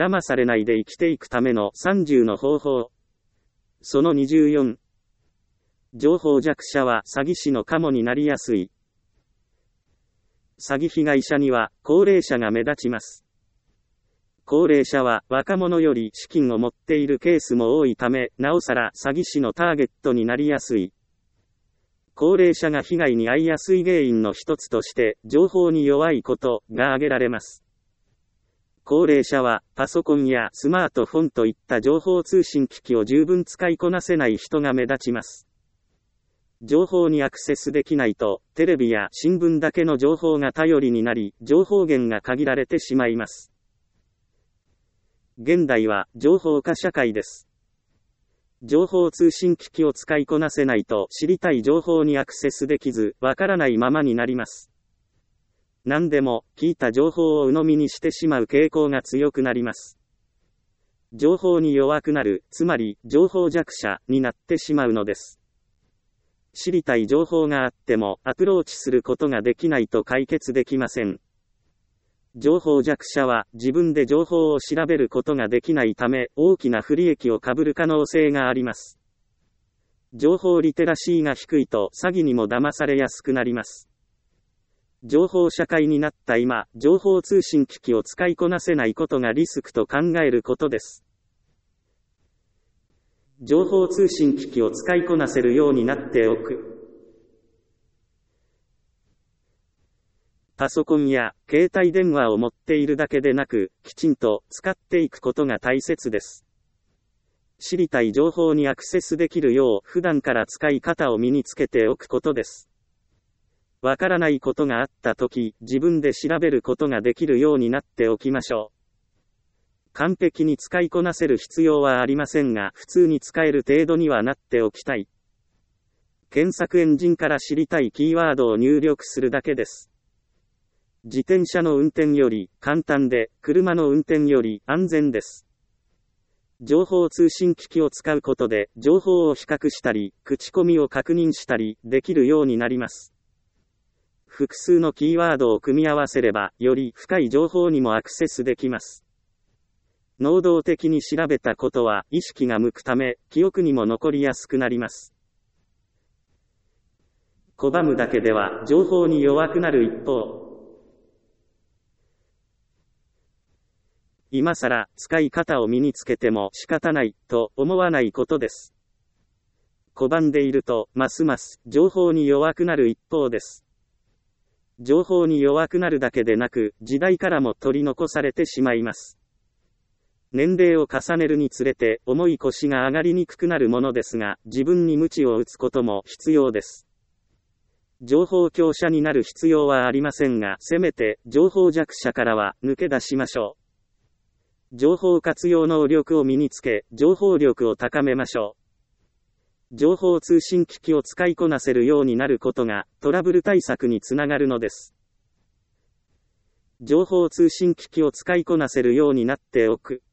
騙されないで生きていくための30の方法。その24。情報弱者は詐欺師のカモになりやすい。詐欺被害者には高齢者が目立ちます。高齢者は若者より資金を持っているケースも多いため、なおさら詐欺師のターゲットになりやすい。高齢者が被害に遭いやすい原因の一つとして、情報に弱いことが挙げられます。高齢者はパソコンやスマートフォンといった情報通信機器を十分使いこなせない人が目立ちます。情報にアクセスできないと、テレビや新聞だけの情報が頼りになり、情報源が限られてしまいます。現代は情報化社会です。情報通信機器を使いこなせないと知りたい情報にアクセスできず、わからないままになります。何でも聞いた情報を鵜呑みにしてしまう傾向が強くなります。情報に弱くなる、つまり情報弱者になってしまうのです。知りたい情報があってもアプローチすることができないと解決できません。情報弱者は自分で情報を調べることができないため、大きな不利益を被る可能性があります。情報リテラシーが低いと詐欺にも騙されやすくなります。情報社会になった今、情報通信機器を使いこなせないことがリスクと考えることです。情報通信機器を使いこなせるようになっておく。パソコンや携帯電話を持っているだけでなく、きちんと使っていくことが大切です。知りたい情報にアクセスできるよう、普段から使い方を身につけておくことです。わからないことがあったとき、自分で調べることができるようになっておきましょう。完璧に使いこなせる必要はありませんが、普通に使える程度にはなっておきたい。検索エンジンから知りたいキーワードを入力するだけです。自転車の運転より簡単で、車の運転より安全です。情報通信機器を使うことで、情報を比較したり、口コミを確認したり、できるようになります。複数のキーワードを組み合わせれば、より深い情報にもアクセスできます。能動的に調べたことは意識が向くため、記憶にも残りやすくなります。拒むだけでは情報に弱くなる一方、今更使い方を身につけても仕方ないと思わないことです。拒んでいると、ますます情報に弱くなる一方です。情報に弱くなるだけでなく、時代からも取り残されてしまいます。年齢を重ねるにつれて、重い腰が上がりにくくなるものですが、自分に鞭を打つことも必要です。情報強者になる必要はありませんが、せめて、情報弱者からは抜け出しましょう。情報活用能力を身につけ、情報力を高めましょう。情報通信機器を使いこなせるようになることが、トラブル対策につながるのです。情報通信機器を使いこなせるようになっておく。